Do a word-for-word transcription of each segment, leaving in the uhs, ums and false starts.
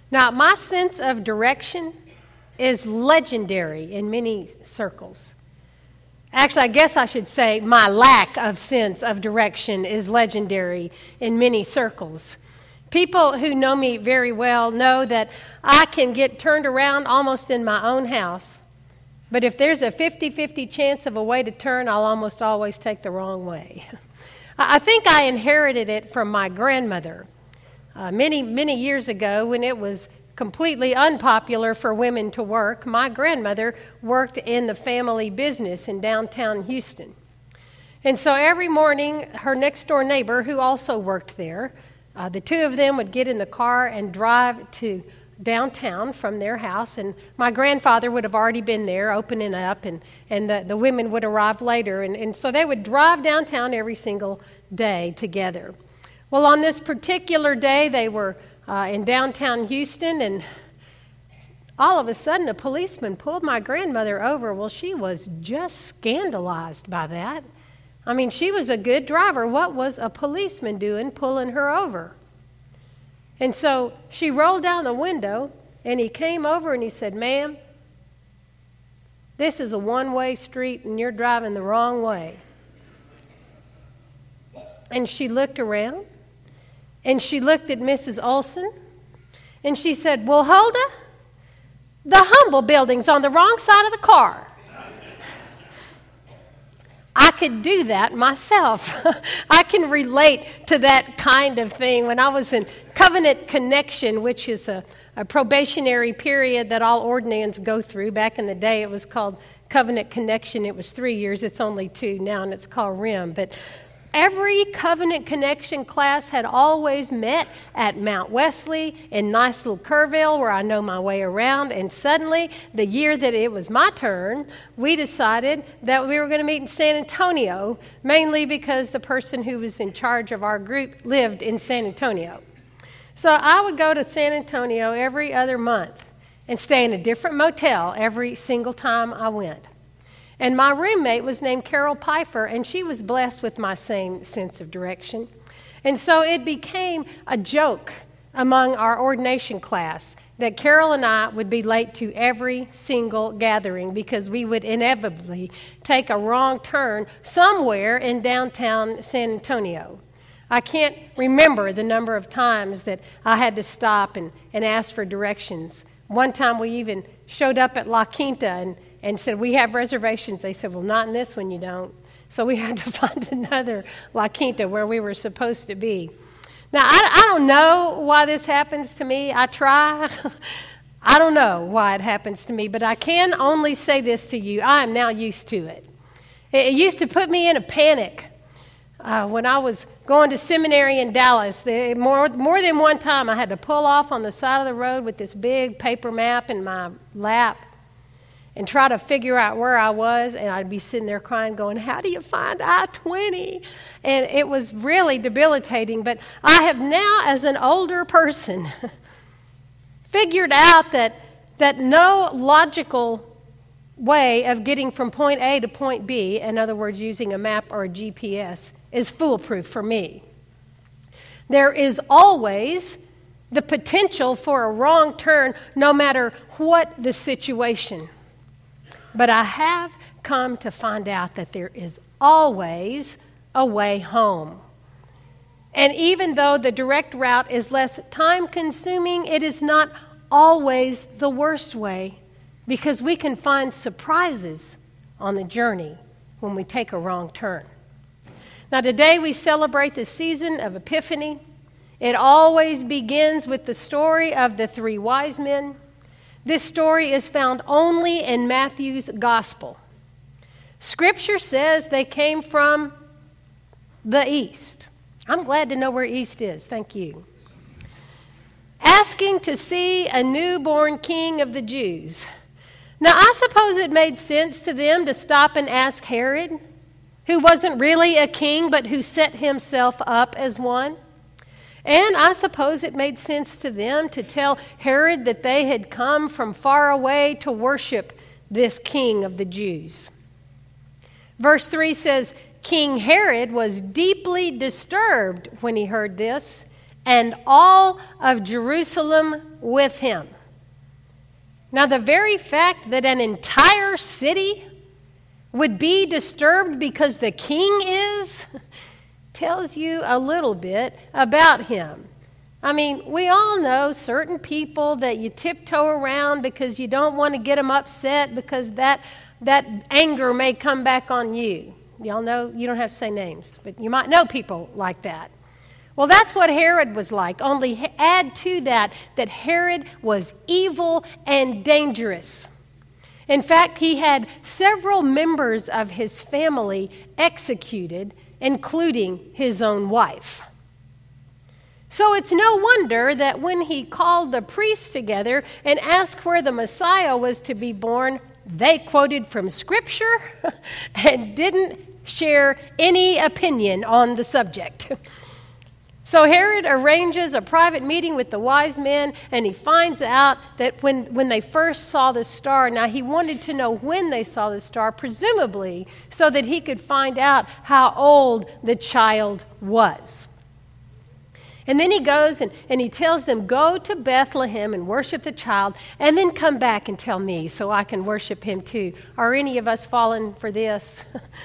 Now, my sense of direction is legendary in many circles. Actually, I guess I should say my lack of sense of direction is legendary in many circles. People who know me very well know that I can get turned around almost in my own house, but if there's a fifty-fifty chance of a way to turn, I'll almost always take the wrong way. I think I inherited it from my grandmother. Uh, many, many years ago, when it was completely unpopular for women to work, my grandmother worked in the family business in downtown Houston. And so every morning, her next-door neighbor, who also worked there, uh, the two of them would get in the car and drive to downtown from their house, and my grandfather would have already been there opening up, and, and the, the women would arrive later. And, and so they would drive downtown every single day together. Well, on this particular day, they were uh, in downtown Houston, and all of a sudden, a policeman pulled my grandmother over. Well, she was just scandalized by that. I mean, she was a good driver. What was a policeman doing pulling her over? And so she rolled down the window, and he came over and he said, "Ma'am, this is a one-way street, and you're driving the wrong way." And she looked around, and she looked at Missus Olson, and she said, "Well, Huldah, the Humble Building's on the wrong side of the car." I could do that myself. I can relate to that kind of thing. When I was in Covenant Connection, which is a, a probationary period that all ordinands go through. Back in the day, it was called Covenant Connection. It was three years. It's only two now, and it's called R I M. But every Covenant Connection class had always met at Mount Wesley in nice little Kerrville, where I know my way around. And suddenly, the year that it was my turn, we decided that we were going to meet in San Antonio, mainly because the person who was in charge of our group lived in San Antonio. So I would go to San Antonio every other month and stay in a different motel every single time I went. And my roommate was named Carol Pfeiffer, and she was blessed with my same sense of direction. And so it became a joke among our ordination class that Carol and I would be late to every single gathering because we would inevitably take a wrong turn somewhere in downtown San Antonio. I can't remember the number of times that I had to stop and, and ask for directions. One time we even showed up at La Quinta and and said, "We have reservations." They said, "Well, not in this one, you don't." So we had to find another La Quinta where we were supposed to be. Now, I, I don't know why this happens to me. I try. I don't know why it happens to me, but I can only say this to you. I am now used to it. It, it used to put me in a panic. Uh, when I was going to seminary in Dallas, the, more, more than one time I had to pull off on the side of the road with this big paper map in my lap and try to figure out where I was, and I'd be sitting there crying, going, "How do you find I twenty? And it was really debilitating. But I have now, as an older person, figured out that, that no logical way of getting from point A to point B, in other words, using a map or a G P S, is foolproof for me. There is always the potential for a wrong turn, no matter what the situation. But I have come to find out that there is always a way home. And even though the direct route is less time-consuming, it is not always the worst way, because we can find surprises on the journey when we take a wrong turn. Now, today we celebrate the season of Epiphany. It always begins with the story of the three wise men. This story is found only in Matthew's gospel. Scripture says they came from the east. I'm glad to know where east is. Thank you. Asking to see a newborn king of the Jews. Now, I suppose it made sense to them to stop and ask Herod, who wasn't really a king, but who set himself up as one. And I suppose it made sense to them to tell Herod that they had come from far away to worship this king of the Jews. Verse three says, King Herod was deeply disturbed when he heard this, and all of Jerusalem with him. Now, the very fact that an entire city would be disturbed because the king is tells you a little bit about him. I mean, we all know certain people that you tiptoe around because you don't want to get them upset because that, that anger may come back on you. Y'all know, you don't have to say names, but you might know people like that. Well, that's what Herod was like. Only add to that that Herod was evil and dangerous. In fact, he had several members of his family executed, including his own wife. So it's no wonder that when he called the priests together and asked where the Messiah was to be born, they quoted from Scripture and didn't share any opinion on the subject. So Herod arranges a private meeting with the wise men, and he finds out that when, when they first saw the star, now he wanted to know when they saw the star, presumably so that he could find out how old the child was. And then he goes and, and he tells them, go to Bethlehem and worship the child, and then come back and tell me so I can worship him too. Are any of us fallen for this?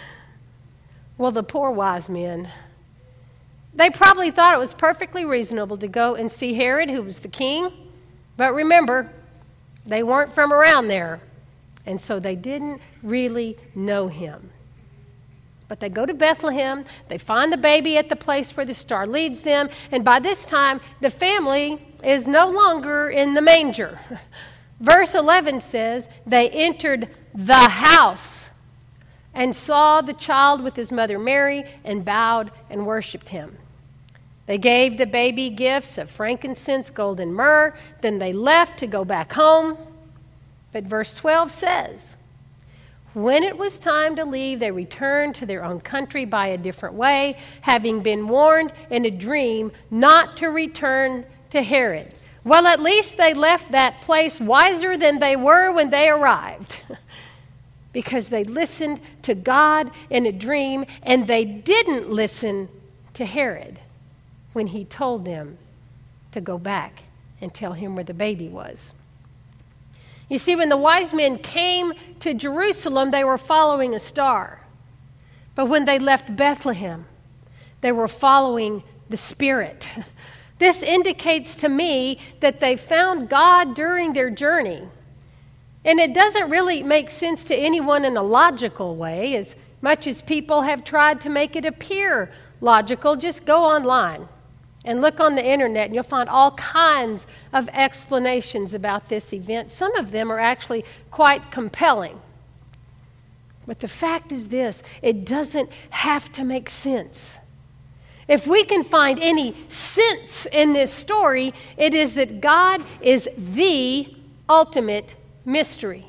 Well, the poor wise men, they probably thought it was perfectly reasonable to go and see Herod, who was the king. But remember, they weren't from around there, and so they didn't really know him. But they go to Bethlehem, they find the baby at the place where the star leads them, and by this time, the family is no longer in the manger. Verse eleven says, they entered the house and saw the child with his mother Mary and bowed and worshiped him. They gave the baby gifts of frankincense, gold, and myrrh. Then they left to go back home. But verse twelve says, when it was time to leave, they returned to their own country by a different way, having been warned in a dream not to return to Herod. Well, at least they left that place wiser than they were when they arrived, because they listened to God in a dream, and they didn't listen to Herod when he told them to go back and tell him where the baby was. You see, when the wise men came to Jerusalem, they were following a star. But when they left Bethlehem, they were following the Spirit. This indicates to me that they found God during their journey. And it doesn't really make sense to anyone in a logical way, as much as people have tried to make it appear logical. Just go online and look on the internet, and you'll find all kinds of explanations about this event. Some of them are actually quite compelling. But the fact is this, it doesn't have to make sense. If we can find any sense in this story, it is that God is the ultimate mystery.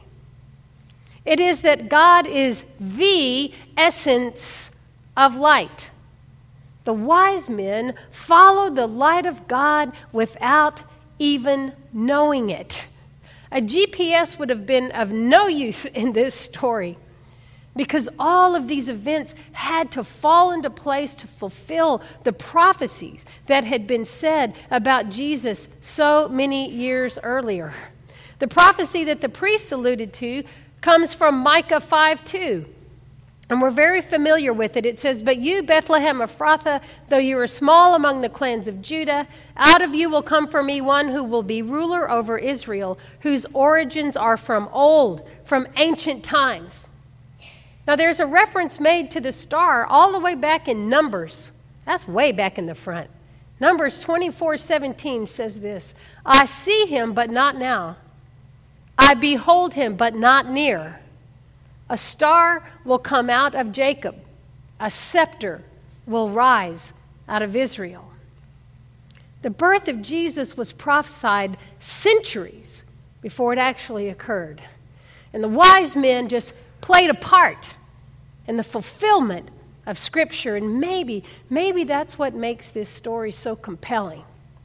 It is that God is the essence of light. The wise men followed the light of God without even knowing it. A G P S would have been of no use in this story, because all of these events had to fall into place to fulfill the prophecies that had been said about Jesus so many years earlier. The prophecy that the priests alluded to comes from Micah five two. And we're very familiar with it. It says, but you, Bethlehem Ephrathah, though you are small among the clans of Judah, out of you will come for me one who will be ruler over Israel, whose origins are from old, from ancient times. Now there's a reference made to the star all the way back in Numbers. That's way back in the front. Numbers twenty-four seventeen says this, I see him, but not now. I behold him, but not near. A star will come out of Jacob. A scepter will rise out of Israel. The birth of Jesus was prophesied centuries before it actually occurred. And the wise men just played a part in the fulfillment of Scripture. And maybe, maybe that's what makes this story so compelling.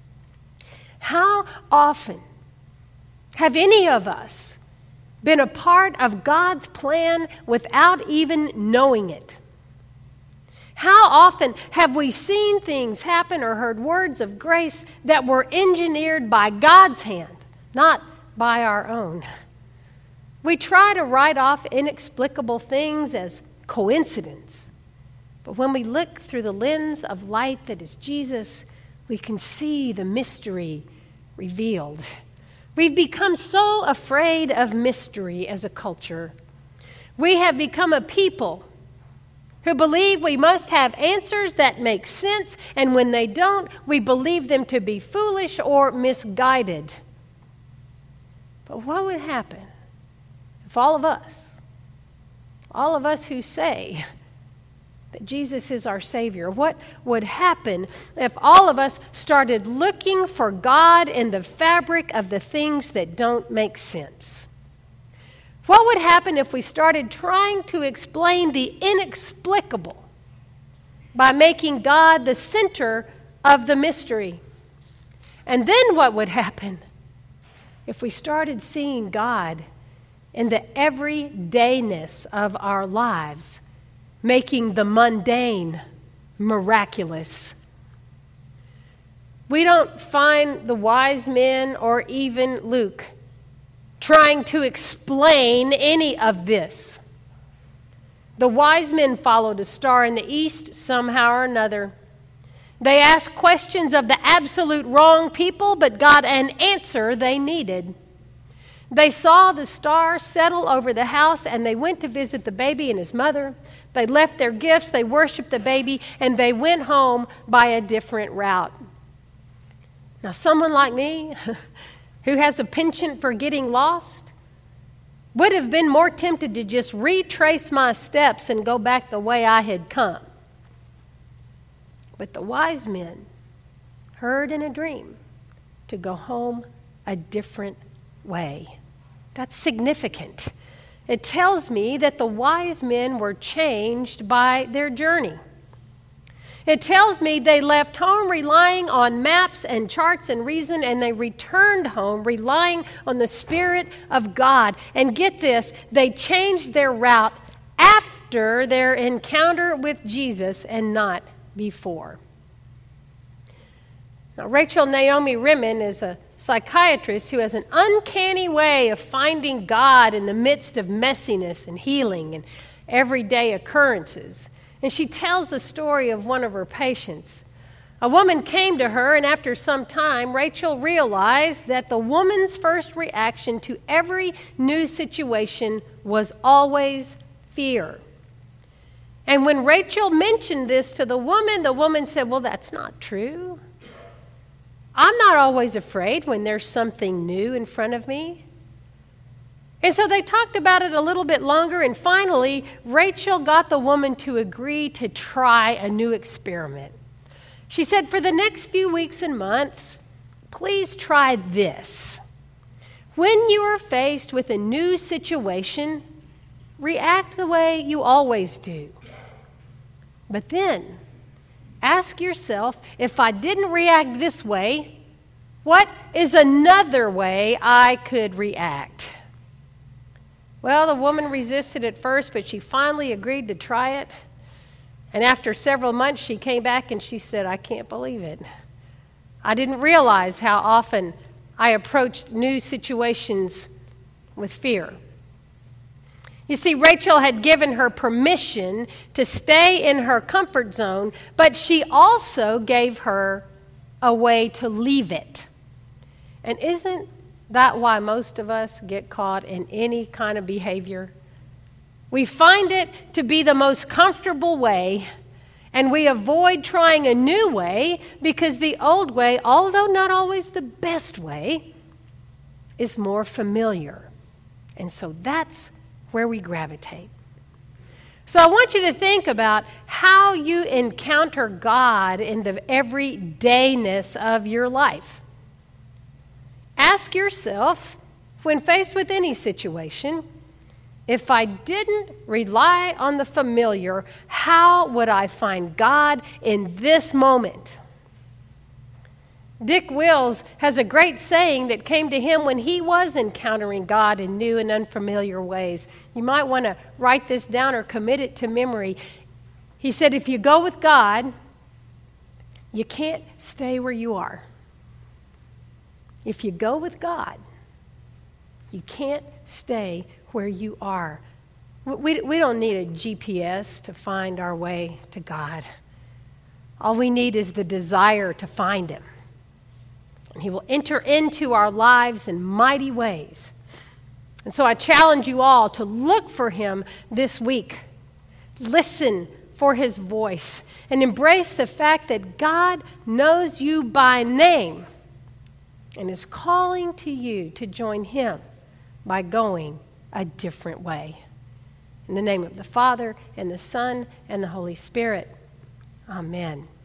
How often have any of us been a part of God's plan without even knowing it? How often have we seen things happen or heard words of grace that were engineered by God's hand, not by our own? We try to write off inexplicable things as coincidence. But when we look through the lens of light that is Jesus, we can see the mystery revealed. We've become so afraid of mystery as a culture. We have become a people who believe we must have answers that make sense, and when they don't, we believe them to be foolish or misguided. But what would happen if all of us, all of us who say that Jesus is our Savior, what would happen if all of us started looking for God in the fabric of the things that don't make sense? What would happen if we started trying to explain the inexplicable by making God the center of the mystery? And then what would happen if we started seeing God in the everydayness of our lives, making the mundane miraculous? We don't find the wise men or even Luke trying to explain any of this. The wise men followed a star in the east somehow or another. They asked questions of the absolute wrong people, but got an answer they needed. They saw the star settle over the house, and they went to visit the baby and his mother. They left their gifts, they worshiped the baby, and they went home by a different route. Now, someone like me, who has a penchant for getting lost, would have been more tempted to just retrace my steps and go back the way I had come. But the wise men heard in a dream to go home a different way. That's significant. It tells me that the wise men were changed by their journey. It tells me they left home relying on maps and charts and reason, and they returned home relying on the Spirit of God. And get this, they changed their route after their encounter with Jesus and not before. Now, Rachel Naomi Remen is a psychiatrist who has an uncanny way of finding God in the midst of messiness and healing and everyday occurrences. And she tells the story of one of her patients. A woman came to her, and after some time, Rachel realized that the woman's first reaction to every new situation was always fear. And when Rachel mentioned this to the woman, the woman said, "Well, that's not true. I'm not always afraid when there's something new in front of me." And so they talked about it a little bit longer, and finally, Rachel got the woman to agree to try a new experiment. She said, "For the next few weeks and months, please try this. When you are faced with a new situation, react the way you always do. But then, ask yourself, if I didn't react this way, what is another way I could react?" Well, the woman resisted at first, but she finally agreed to try it. And after several months, she came back and she said, "I can't believe it. I didn't realize how often I approached new situations with fear." You see, Rachel had given her permission to stay in her comfort zone, but she also gave her a way to leave it. And isn't that why most of us get caught in any kind of behavior? We find it to be the most comfortable way, and we avoid trying a new way because the old way, although not always the best way, is more familiar. And so that's where we gravitate. So I want you to think about how you encounter God in the everydayness of your life. Ask yourself, when faced with any situation, if I didn't rely on the familiar, how would I find God in this moment? Dick Wills has a great saying that came to him when he was encountering God in new and unfamiliar ways. You might want to write this down or commit it to memory. He He said, if you go with God, you can't stay where you are. If you go with God, you can't stay where you are. We, we don't need a G P S to find our way to God. All we need is the desire to find Him. And He will enter into our lives in mighty ways. And so I challenge you all to look for Him this week. Listen for His voice and embrace the fact that God knows you by name and is calling to you to join Him by going a different way. In the name of the Father, and the Son, and the Holy Spirit. Amen.